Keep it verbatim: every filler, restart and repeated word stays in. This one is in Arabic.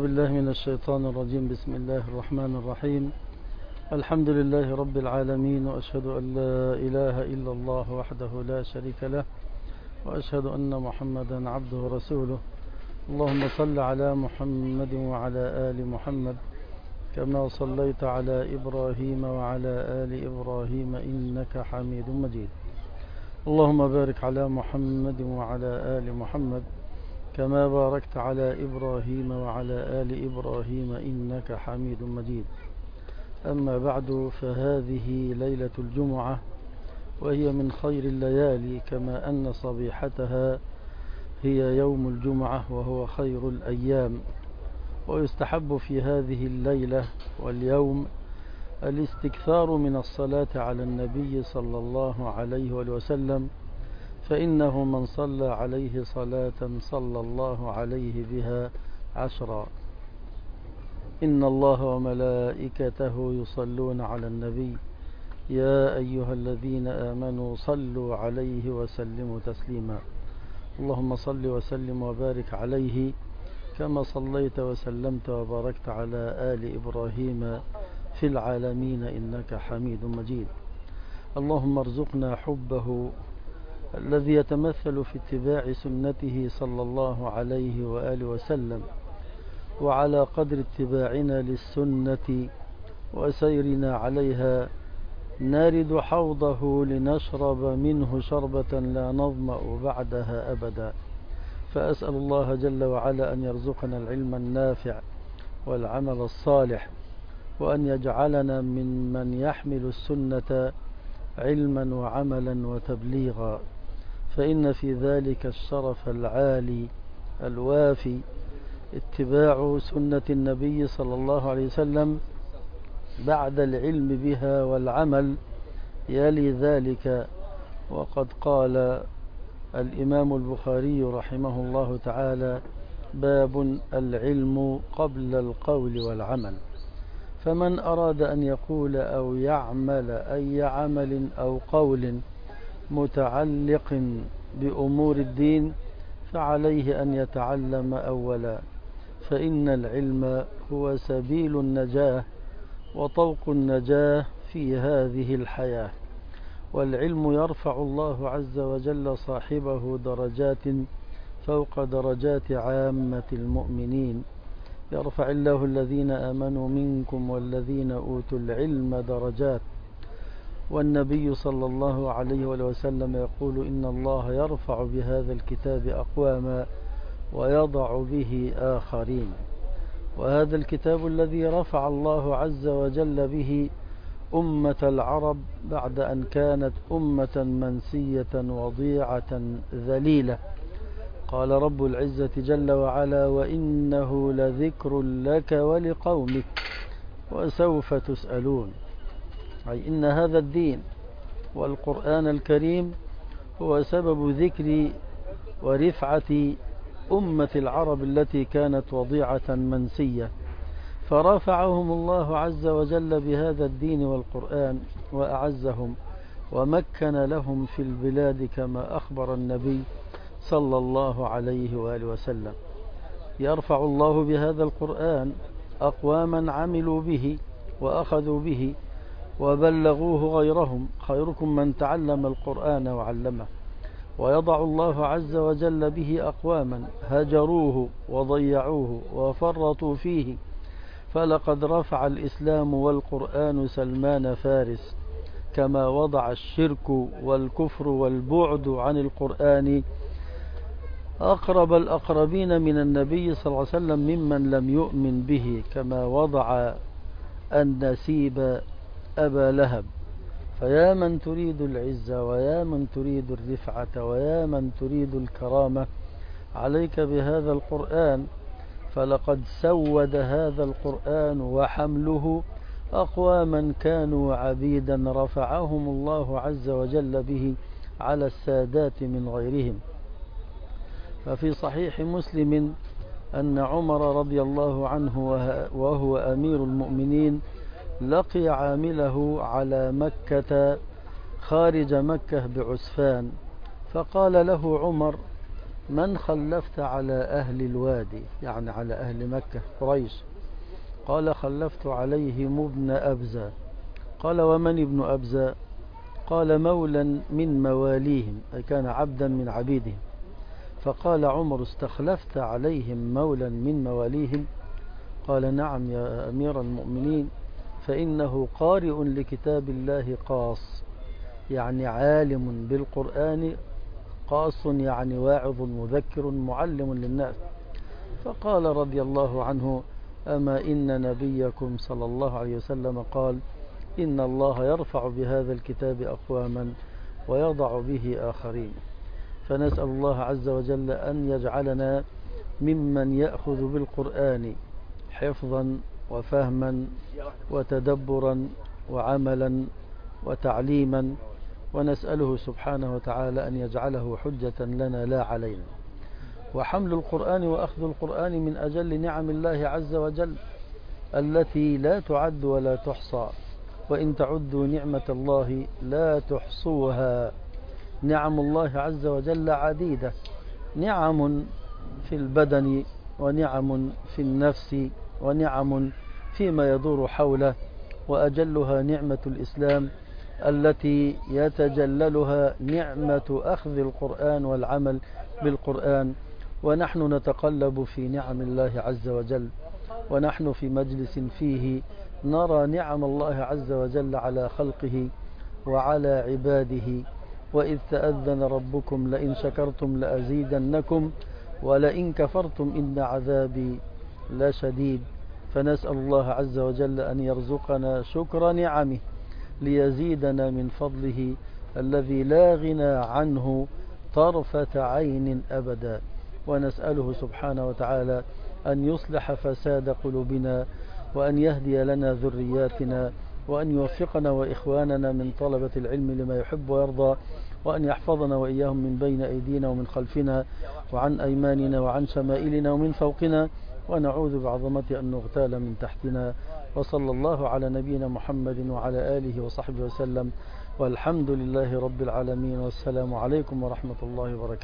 بالله من الشيطان الرجيم. بسم الله الرحمن الرحيم. الحمد لله رب العالمين، وأشهد أن لا إله إلا الله وحده لا شريك له، وأشهد أن محمدا عبده ورسوله. اللهم صل على محمد وعلى آل محمد كما صليت على إبراهيم وعلى آل إبراهيم إنك حميد مجيد. اللهم بارك على محمد وعلى آل محمد كما باركت على إبراهيم وعلى آل إبراهيم إنك حميد مجيد. أما بعد، فهذه ليلة الجمعة، وهي من خير الليالي، كما أن صبيحتها هي يوم الجمعة وهو خير الأيام. ويستحب في هذه الليلة واليوم الاستكثار من الصلاة على النبي صلى الله عليه وسلم، فإنه من صلى عليه صلاة صلى الله عليه بها عشرا. إن الله وملائكته يصلون على النبي يا أيها الذين آمنوا صلوا عليه وسلموا تسليما. اللهم صل وسلم وبارك عليه كما صليت وسلمت وباركت على آل إبراهيم في العالمين إنك حميد مجيد. اللهم ارزقنا حبه الذي يتمثل في اتباع سنته صلى الله عليه وآله وسلم، وعلى قدر اتباعنا للسنة وسيرنا عليها نارد حوضه لنشرب منه شربة لا نظمأ بعدها أبدا. فأسأل الله جل وعلا أن يرزقنا العلم النافع والعمل الصالح، وأن يجعلنا ممن يحمل السنة علما وعملا وتبليغا، فإن في ذلك الشرف العالي الوافي اتباع سنة النبي صلى الله عليه وسلم بعد العلم بها والعمل يلي ذلك. وقد قال الإمام البخاري رحمه الله تعالى: باب العلم قبل القول والعمل. فمن أراد أن يقول أو يعمل أي عمل أو قول متعلق بأمور الدين فعليه أن يتعلم أولا، فإن العلم هو سبيل النجاة وطوق النجاة في هذه الحياة. والعلم يرفع الله عز وجل صاحبه درجات فوق درجات عامة المؤمنين. يرفع الله الذين آمنوا منكم والذين أوتوا العلم درجات. والنبي صلى الله عليه وسلم يقول: إن الله يرفع بهذا الكتاب أقواما ويضع به آخرين. وهذا الكتاب الذي رفع الله عز وجل به أمة العرب بعد أن كانت أمة منسية وضيعة ذليلة. قال رب العزة جل وعلا: وإنه لذكر لك ولقومك وسوف تسألون. أي إن هذا الدين والقرآن الكريم هو سبب ذكر ورفعة أمة العرب التي كانت وضيعة منسية، فرفعهم الله عز وجل بهذا الدين والقرآن وأعزهم ومكن لهم في البلاد، كما أخبر النبي صلى الله عليه وآله وسلم. يرفع الله بهذا القرآن أقواما عملوا به وأخذوا به وبلغوه غيرهم، خيركم من تعلم القرآن وعلمه. ويضع الله عز وجل به أقواما هجروه وضيعوه وفرطوا فيه. فلقد رفع الإسلام والقرآن سلمان فارس، كما وضع الشرك والكفر والبعد عن القرآن أقرب الأقربين من النبي صلى الله عليه وسلم ممن لم يؤمن به، كما وضع النسيب أبا لهب. فيا من تريد العزة ويا من تريد الرفعة ويا من تريد الكرامة، عليك بهذا القرآن. فلقد سود هذا القرآن وحمله أقواما كانوا عبيدا رفعهم الله عز وجل به على السادات من غيرهم. ففي صحيح مسلم أن عمر رضي الله عنه وهو أمير المؤمنين لقي عامله على مكة خارج مكة بعسفان، فقال له عمر: من خلفت على أهل الوادي، يعني على أهل مكة قريش؟ قال خلفت عليهم ابن أبزة. قال ومن ابن أبزة؟ قال مولا من مواليهم، أي كان عبدا من عبيدهم. فقال عمر استخلفت عليهم مولا من مواليهم؟ قال نعم يا أمير المؤمنين، فإنه قارئ لكتاب الله قاص، يعني عالم بالقرآن، قاص يعني واعظ مذكر معلم للناس. فقال رضي الله عنه أما إن نبيكم صلى الله عليه وسلم قال إن الله يرفع بهذا الكتاب أقواما ويضع به آخرين. فنسأل الله عز وجل أن يجعلنا ممن يأخذ بالقرآن حفظا وفهما وتدبرا وعملا وتعليما، ونسأله سبحانه وتعالى أن يجعله حجة لنا لا علينا. وحمل القرآن وأخذ القرآن من أجل نعم الله عز وجل التي لا تعد ولا تحصى، وإن تعدوا نعمة الله لا تحصوها. نعم الله عز وجل عديدة، نعم في البدن، ونعم في النفس، ونعم فيما يدور حوله، وأجلها نعمة الإسلام التي يتجللها نعمة أخذ القرآن والعمل بالقرآن. ونحن نتقلب في نعم الله عز وجل، ونحن في مجلس فيه نرى نعم الله عز وجل على خلقه وعلى عباده. وإذ تأذن ربكم لئن شكرتم لأزيدنكم ولئن كفرتم إن عذابي لشديد. فنسأل الله عز وجل أن يرزقنا شكر نعمه ليزيدنا من فضله الذي لا غنى عنه طرفة عين أبدا. ونسأله سبحانه وتعالى أن يصلح فساد قلوبنا، وأن يهدي لنا ذرياتنا، وأن يوفقنا وإخواننا من طلبة العلم لما يحب ويرضى، وأن يحفظنا وإياهم من بين أيدينا ومن خلفنا وعن أيماننا وعن شمائلنا ومن فوقنا، ونعوذ بعظمته أن نغتال من تحتنا. وصلى الله على نبينا محمد وعلى آله وصحبه وسلم، والحمد لله رب العالمين، والسلام عليكم ورحمة الله وبركاته.